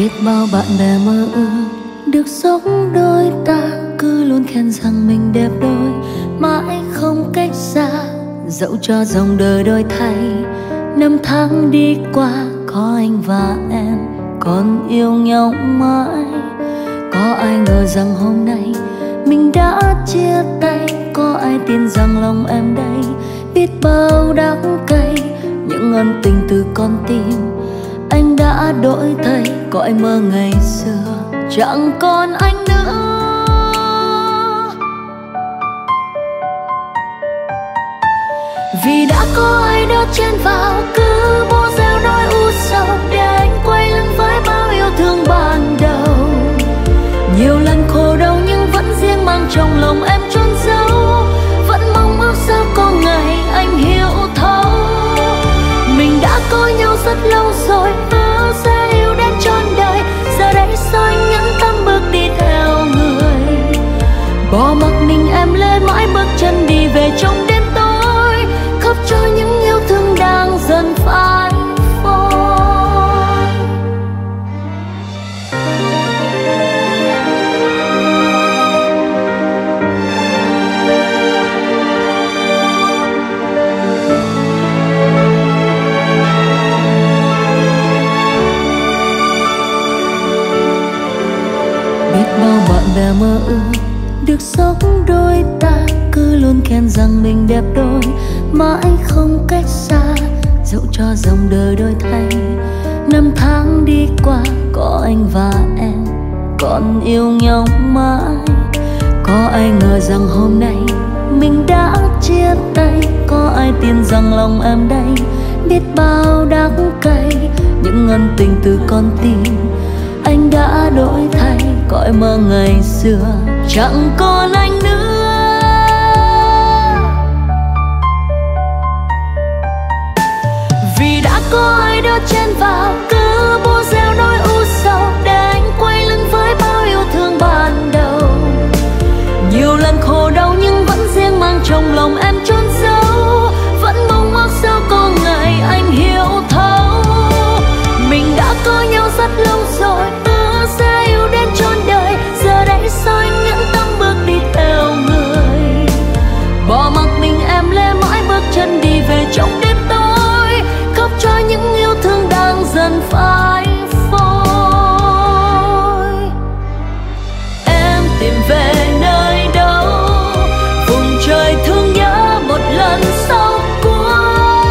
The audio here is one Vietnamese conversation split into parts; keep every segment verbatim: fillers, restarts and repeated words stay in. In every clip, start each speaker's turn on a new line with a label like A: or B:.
A: Biết bao bạn bè mơ ước được sống đôi ta, cứ luôn khen rằng mình đẹp đôi, mãi không cách xa. Dẫu cho dòng đời đổi thay, năm tháng đi qua, có anh và em còn yêu nhau mãi. Có ai ngờ rằng hôm nay mình đã chia tay, có ai tin rằng lòng em đây biết bao đắng cay. Những ân tình từ con tim anh đã đổi thay, cõi mơ ngày xưa chẳng còn anh nữa. Vì đã có ai đó chen vào, cứ bô gieo nỗi u sầu để anh quay lưng với bao yêu thương ban đầu. Nhiều lần khổ đau nhưng vẫn riêng mang trong lòng em chôn giấu, vẫn mong ước sao có ngày anh hiểu thấu. Mình đã có nhau rất lâu rồi, hứa sẽ yêu đến trọn đời, giờ đây sao anh nhẫn tâm bước đi theo người. Bỏ mặc mình em lê mãi bước chân đi về trong đêm tối, khóc cho những yêu thương đang dần phai phôi. Biết bao bạn bè mơ ước được sống đôi ta, cứ luôn khen rằng mình đẹp đôi, mãi không cách xa. Dẫu cho dòng đời đổi thay, năm tháng đi qua, có anh và em còn yêu nhau mãi. Có ai ngờ rằng hôm nay mình đã chia tay, có ai tin rằng lòng em đây biết bao đắng cay. Những ân tình từ con tim anh đã đổi thay, cõi mơ ngày xưa chẳng còn anh nữa. Vì đã có ai đó chen vào, cứ bô gieo nỗi u sầu để anh quay lưng với bao yêu thương ban đầu. Nhiều lần khổ đau nhưng vẫn riêng mang trong lòng em chôn giấu, vẫn mong ước sao có ngày anh hiểu thấu. Mình đã có nhau rất lâu rồi, hứa sẽ yêu đến trọn đời, giờ đây sao anh nhẫn tâm bước đi theo người. Bỏ mặc mình em lê mãi bước chân đi về trong đêm tối, khóc cho những yêu thương đang dần phai phôi. Em tìm về nơi đâu, vùng trời thương nhớ một lần sau cuối.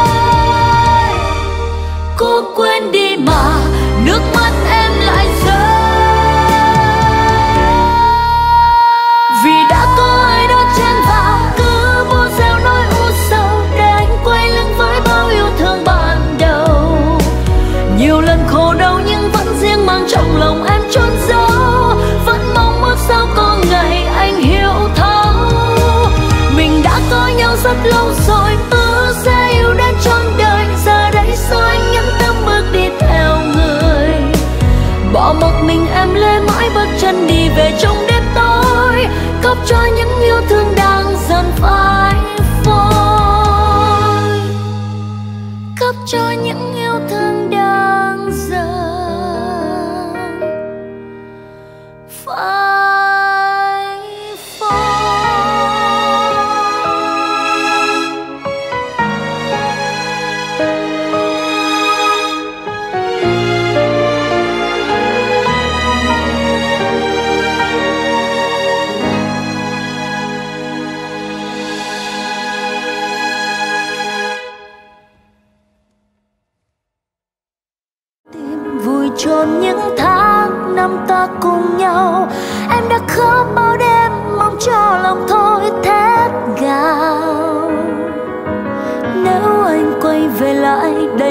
A: Cô quên đi mà nước mắt em lại rơi. Vì đã có ai đó chen vào, cứ bô gieo nỗi u sầu để anh quay lưng với bao yêu thương ban đầu. Nhiều lần khổ đau nhưng vẫn riêng mang trong lòng em chôn giấu, vẫn mong ước sao có ngày anh hiểu thấu. Mình đã có nhau rất lâu rồi, hứa sẽ yêu đến trọn đời, giờ đây sao anh nhẫn tâm bước đi theo người. Bỏ mặc mình em lê mãi bước chân đi về trong đêm tối, khóc cho những yêu thương đang dần phai phôi, khóc cho những yêu thương đang dần phai phôi. Vùi chôn những tháng năm ta cùng nhau, em đã khóc bao đêm mong cho lòng thôi thét gào. Nếu anh quay về lại đây